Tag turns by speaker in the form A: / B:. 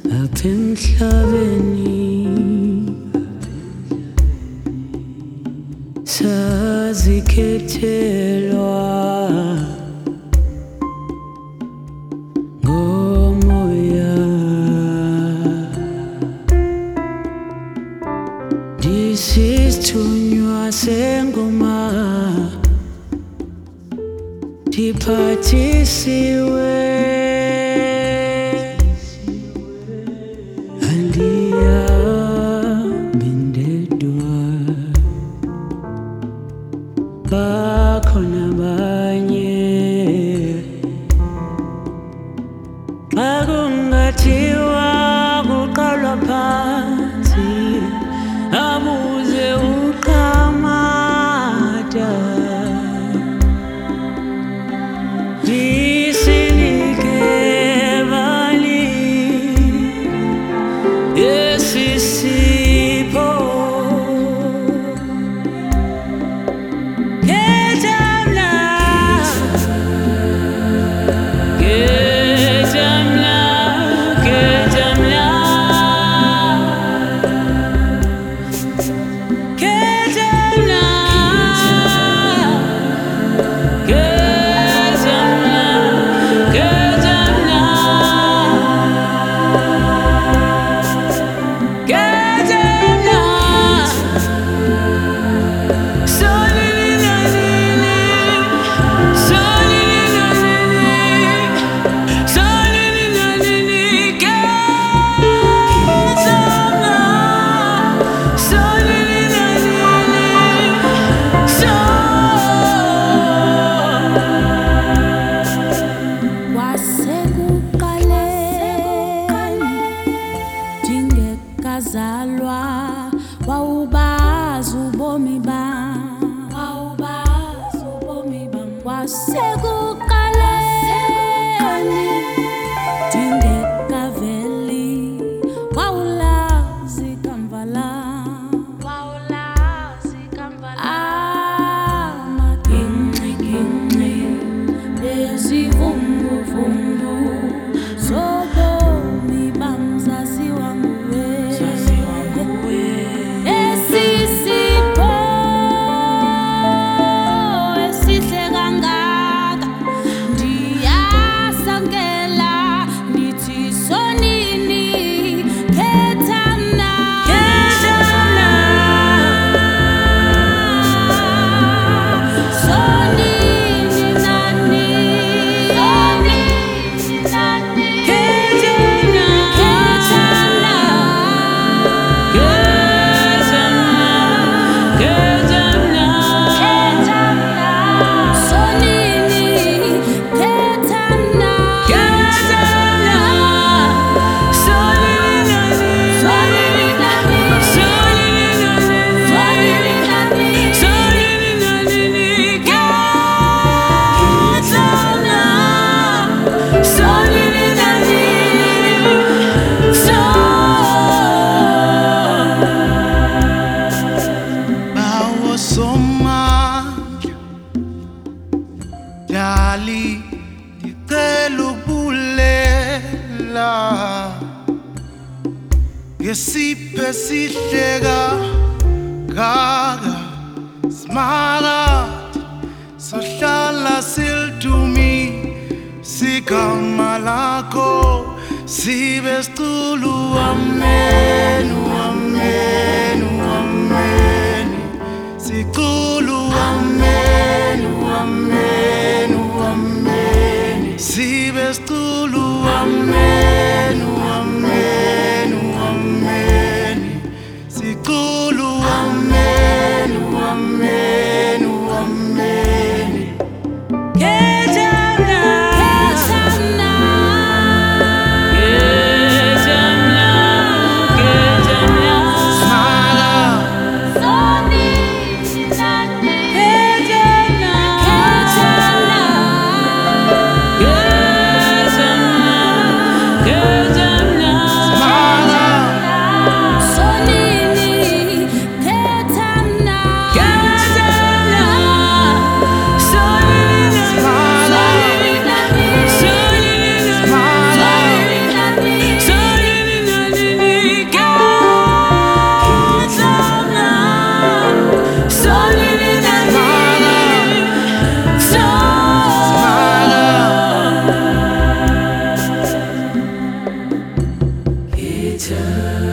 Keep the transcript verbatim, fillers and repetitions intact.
A: apha emhlabeni sazikhethelwa ngomoya. Disisithunywa sengoma diphathisiwe, andihambi ndedwa, bakhona abanye. Xa kungathiwa kuqalwa phansi abuze uqamata, ndisinike bani esi sipho. Khethamna, khethamna, khethamna, khethamna, khethamna, khethamna, khethamna. Solilililili, solilililili, solilililili, khethamna, solilililili, so-
B: Wasekuqaleni ndingekazalwa wawubazi ubomi bam, wawubazi ubomi bam. Wasekuqaleni ndingekaveli wawulazi ikamva lam, wawulazi ikamva lam. Amagingxigingxi nezivunguvungu zobomi bam zaziwa nguwe, zaziwa nguwe. Esi sipho esihle kangaka ndiyasamkela, ndithi sonini khethamna,
A: Khethamna,
B: sonini nani, sonini nani,
A: khethamna,
B: khethamna,
A: khethamna, khethamna,
B: sonini khethamna,
A: khethamna, solilililili,
B: solilililili,
A: solilililili,
B: solilililili,
A: solilililili, khethamna, solilililili, so-
C: Bawo somandla dali ndicela ukubulela ngesipho esihleka kaka smakade sohlala silidumi sigama lakho sibe siculu. Amen, amen, amen, siculu. Amen, amen, amen, sibe siculu. Amen, amen, amen, siculu. Amen, amen, amen.
A: Khethamna,
B: khethamna,
A: khethamna, khethamna,
C: Smile.
A: Turn